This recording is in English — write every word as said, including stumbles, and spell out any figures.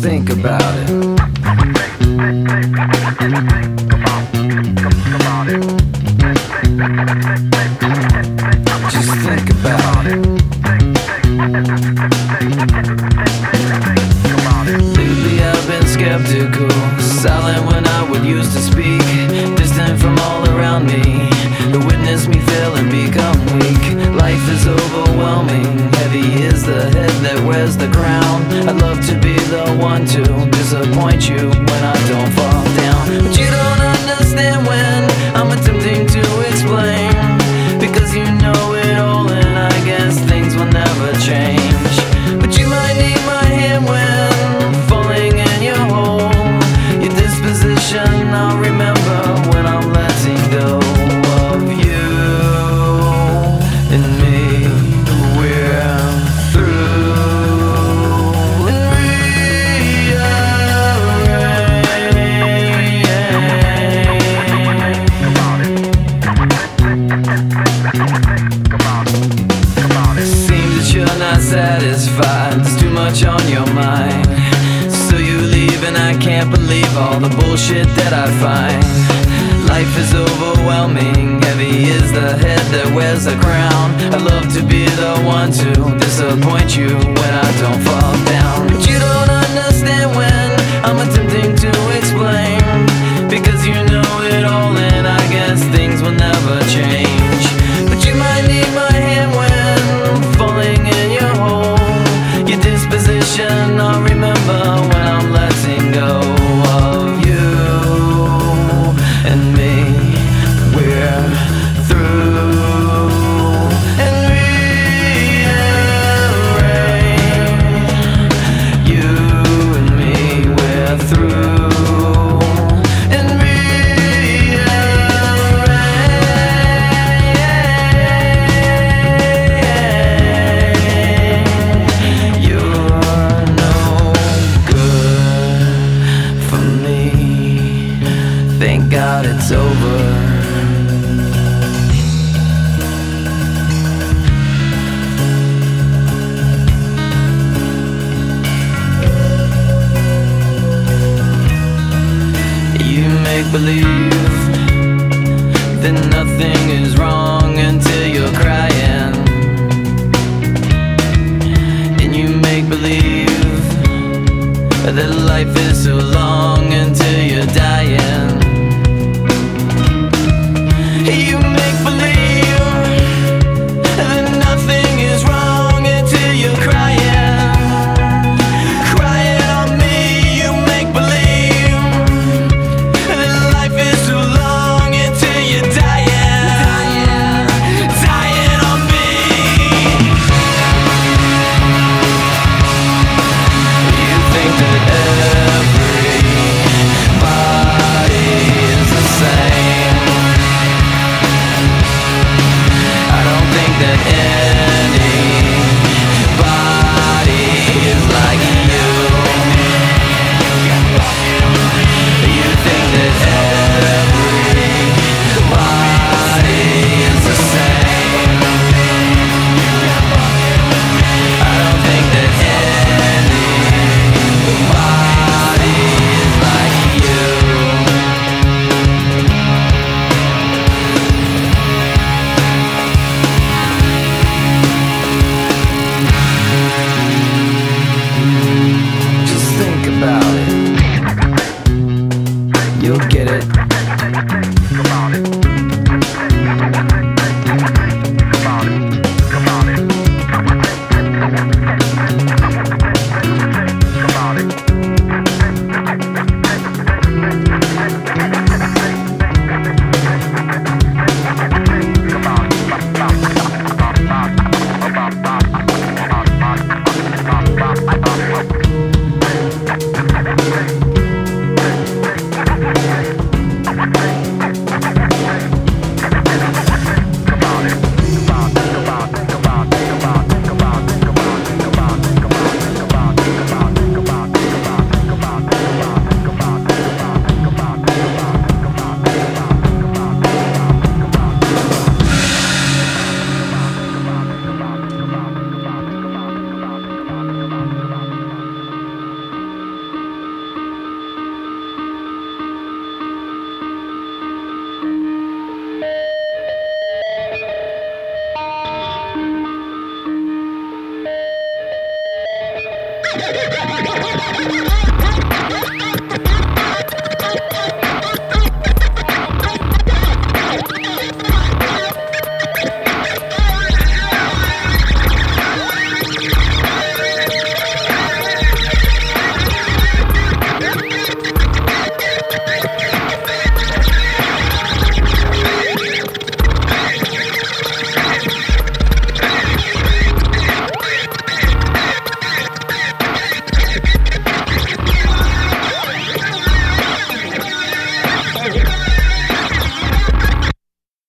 think about it. Just think about it. Lately I've been skeptical, silent when I would used to speak, distant from all around me, to witness me fail and become weak. Life is overwhelming, heavy is the head that wears the crown. I'd love to be the one to disappoint you when I don't fall down, but you don't understand when I'm attempting to explain, because you know it all and I guess things will never change. But you might need my hand when falling in your hole. Your disposition I'll remember when I'm letting go of you and me. We're through and seems that you're not satisfied, there's too much on your mind, so you leave and I can't believe all the bullshit that I find. Life is overwhelming, heavy is the head that wears a crown. I'd love to be the one to disappoint you when I don't fall down, but you don't understand when I'm attempting to explain, because you know it all and I guess things will never change. But you might need my hand when falling in your hole. Your disposition I'll remember when I'm letting go of you and me. We're through and rearrange. You and me, we're through and rearrange. You're no good for me. Thank God it's over. You make believe that nothing is wrong until you're crying, and you make believe that life is so long until you're dying.